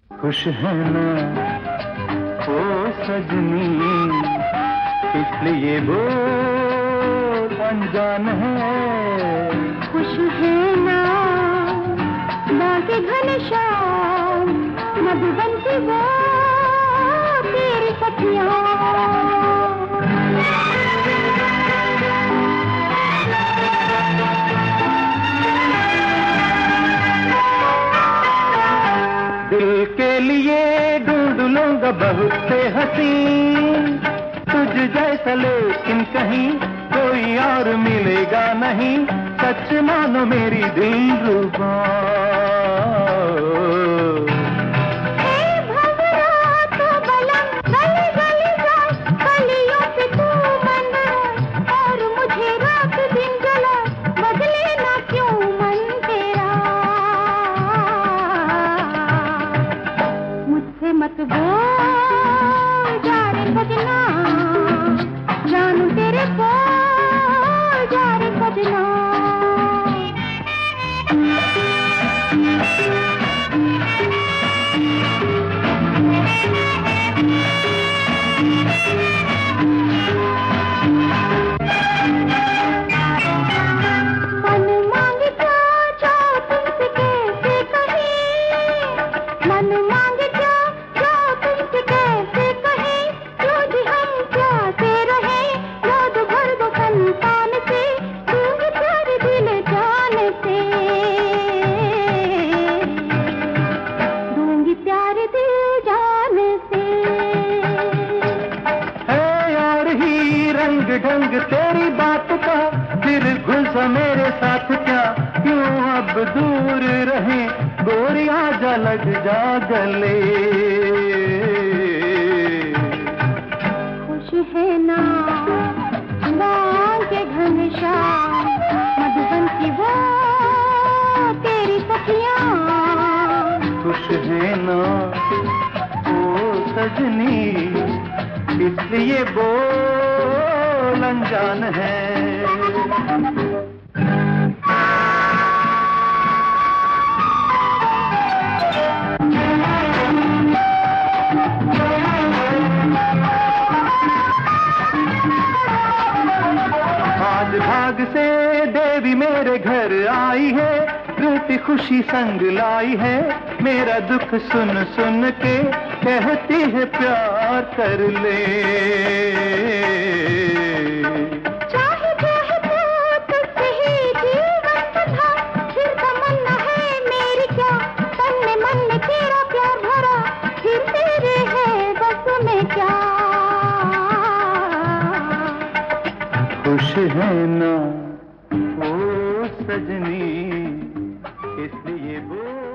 खुश है ना ओ सजनी, इसलिए वो अनजान है। खुश है ना बागे घनश्याम, मधुबन की वो तेरी सखियां। दिल के लिए ढूंढ लूंगा बहुत से हसीन, तुझ जैसा लेकिन कहीं कोई और मिलेगा नहीं। सच मानो मेरी दिलरुबा। मत बोल जा रे सजना, जानू तेरे बोल जा रे सजना। मन मांगे जा तुमसे कैसे कहीं, मन मांगे ढंग तेरी बात का, फिर घुस मेरे साथ क्या, क्यों अब दूर रहे गोरी, आजा लग जा गले। खुश है ना बागे घनश्याम, मधुबन की वो तेरी सखियां। खुश है ना ओ सजनी, इसलिए वो अनजान है। आज भाग से देवी मेरे घर आई है, रूठी खुशी संग लाई है। मेरा दुख सुन सुन के कहती है प्यार कर ले। चाहे चाहे तो तुझसे ही जीवन था, फिर तमन्ना है मेरी क्या, तन में मन में तेरा प्यार भरा, फिर तेरे है बस में क्या। खुश है ना ओ सजनी, इसलिए वो